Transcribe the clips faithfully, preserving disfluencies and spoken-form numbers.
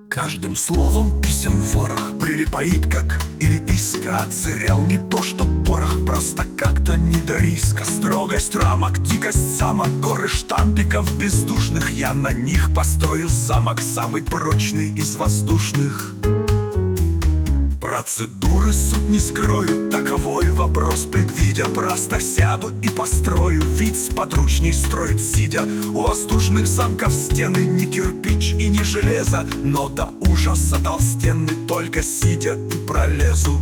Каждым словом писем ворох прилипает, как переписка. Отзырял не то, что порох, просто как-то не до риска. Строгость рамок, дикость самок, горы штампиков бездушных. Я на них построил замок, самый прочный из воздушных. Процедуры суть не скрою, таковой вопрос предвидя. Просто сяду и построю вид сподручней строить сидя. У воздушных замков стены не кирпич и не железо, но до ужаса толстенны, только сидя и пролезу.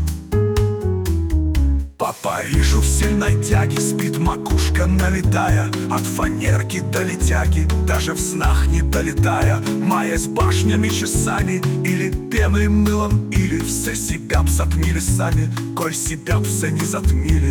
По Парижу в сильной тяге спит макушка налетая, от фанерки до летяги, даже в снах не долетая, маясь башнями часами, или пеной мылом, или все себя б затмили сами, коль себя б все не затмили.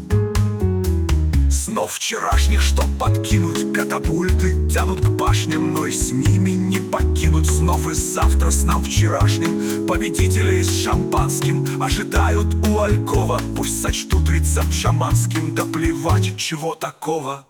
Снов вчерашних, чтоб подкинуть, катапульты тянут к башням, но и с ними не покинуть снов. И завтра снам вчерашним победителей с шампанским ожидают у Алькова. Пусть сочтут рецепт шаманским, да плевать, чего такого.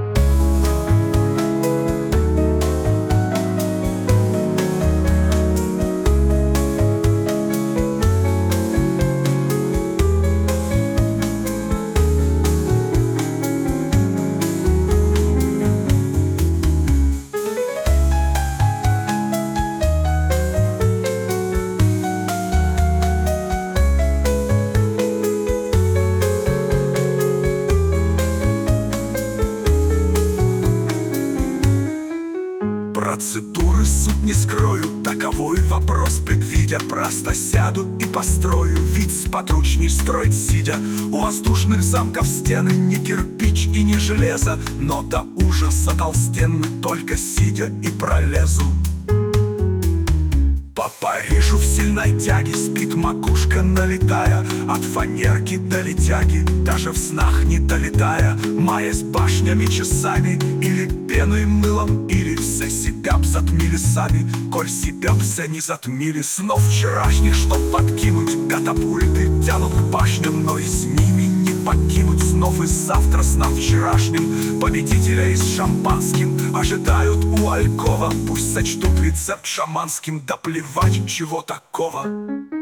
Процедуры суть не скрою, таковой вопрос предвидя. Просто сяду и построю вид сподручней строить сидя. У воздушных замков стены не кирпич и не железо, но до ужаса толстенны, только сидя и пролезу. По Парижу в сильной тяге спит макушка налетая, от фанерки до летяги, даже в снах не долетая, маясь башнями часами, или пеной мылом, или все себя б затмили сами, коль себя б все не затмили. Снов вчерашних, чтоб подкинуть, катапульты тянут к башням, но и с ними не покинуть снов. И завтра снам вчерашним победителей с шампанским ожидают у Алькова. Пусть сочтут рецепт шаманским, да плевать, чего такого.